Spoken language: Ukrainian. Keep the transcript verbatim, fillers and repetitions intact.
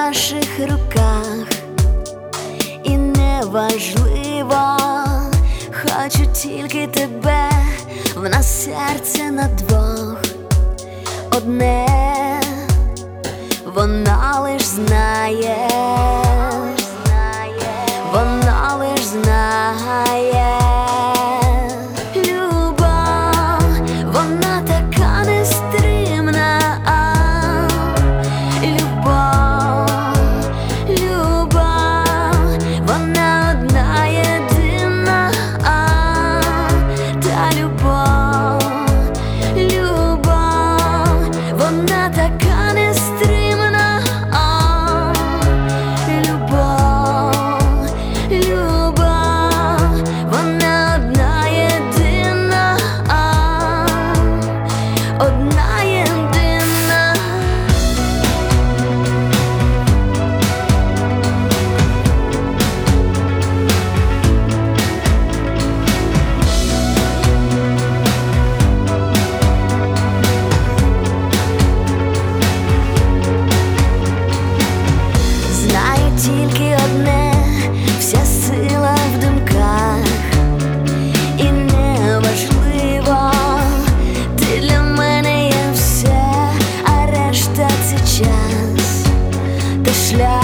наших руках, і неважливо, хочу тільки тебе, в нас серце на двох одне, вона лиш знає, вона лиш знає. Любов, вона така нестримна. Любов, любов, вона одна єдина. Та любов, любов, вона така нестримна. Любов, любов, вона одна єдина, одна єдина. Знаю тільки одне, вся сила в думках, і неважливо, ти для мене є все, а решта це час та шлях.